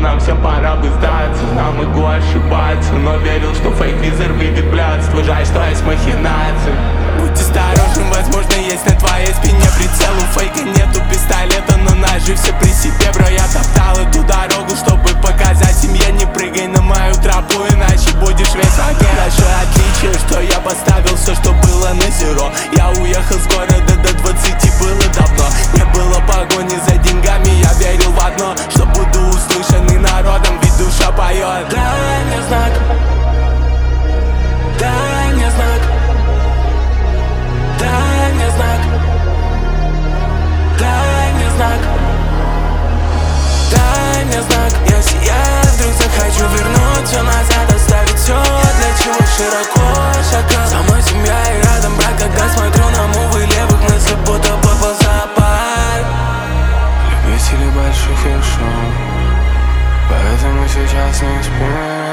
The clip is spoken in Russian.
нам всем пора бы сдаться. Знал, могу ошибаться, но верил, что фейк-визор выйдет блядство. Жаль, что есть махинации. Будь осторожен, возможно, есть на твоей спине прицел. У фейка нету пистолета, но ножи все при себе. Бро, я топтал эту дорогу, чтобы показать семье. Не прыгай на мою тропу, иначе будешь весь в огне. Большое отличие, что я поставил все, что было на зеро. Я уехал с города до 20, было давно. Не было погони за деньгами, я верил в одно, что буду услышанный народом, ведь душа поет. Дай мне знак, дай мне знак, дай мне знак, дай мне знак, дай мне знак. Если я вдруг захочу вернуть все назад, оставить все, для чего широко шагал. Со мной семья и рядом брак, когда смотрю на мувы левых мыслей, будто попал в зоопарк. Любители больших вершин, поэтому сейчас не спим.